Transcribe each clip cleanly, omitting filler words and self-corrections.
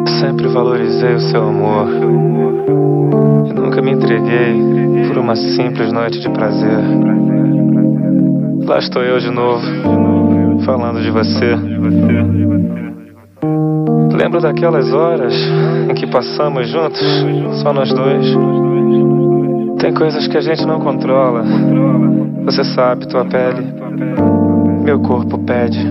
Sempre valorizei o seu amor e nunca me entreguei por uma simples noite de prazer. Lá estou eu de novo, falando de você. Lembro daquelas horas em que passamos juntos, só nós dois. Tem coisas que a gente não controla. Você sabe, tua pele, meu corpo pede.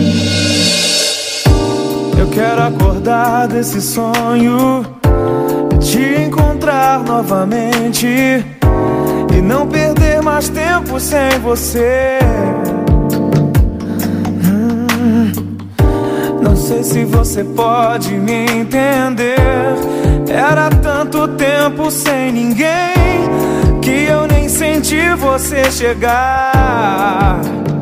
Eu quero acordar desse sonho, te encontrar novamente e não perder mais tempo sem você. Não sei se você pode me entender. Era tanto tempo sem ninguém que eu nem senti você chegar.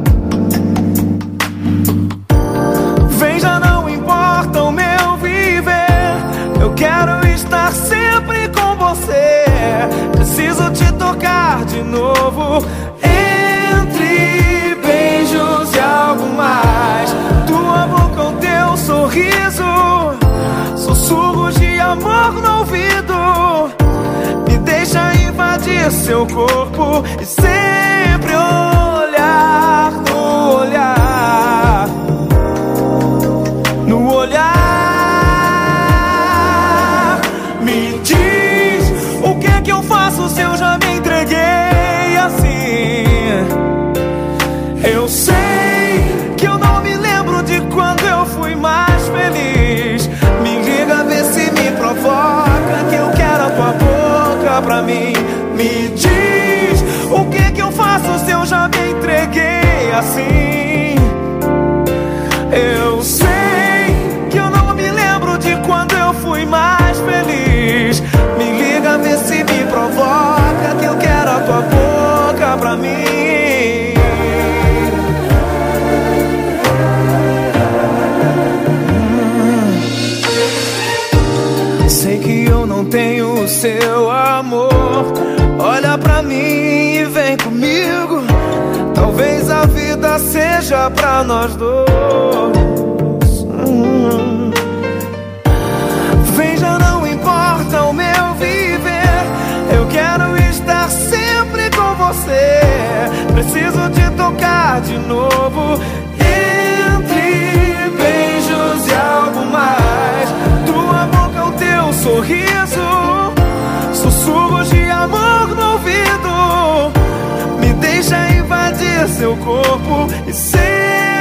Vem, já não importa o meu viver, eu quero estar sempre com você. Preciso te tocar de novo, entre beijos e algo mais. Tua boca, o teu sorriso, sussurros de amor no ouvido. Me deixa invadir seu corpo e sempre olhar no olhar, no olhar. Me diz, o que é que eu faço se eu já me entreguei assim? Eu sei que eu não me lembro de quando eu fui mais feliz. Me liga, vê se me provoca, que eu quero a tua boca pra mim. Me diz, o que é que eu faço se eu já me entreguei assim? Eu sei que eu não me lembro de quando eu fui mais feliz. Me liga, vê se me provoca, que eu quero a tua boca pra mim. Sei que eu não tenho o seu amor. Olha pra mim e vem comigo. Talvez a vida seja pra nós dois. Vem, já não importa o meu viver, eu quero estar sempre com você. Preciso te tocar de novo, entre beijos e algo mais. Tua boca, o teu sorriso, sussurros de amor no ouvido. Me deixa invadir seu corpo e ser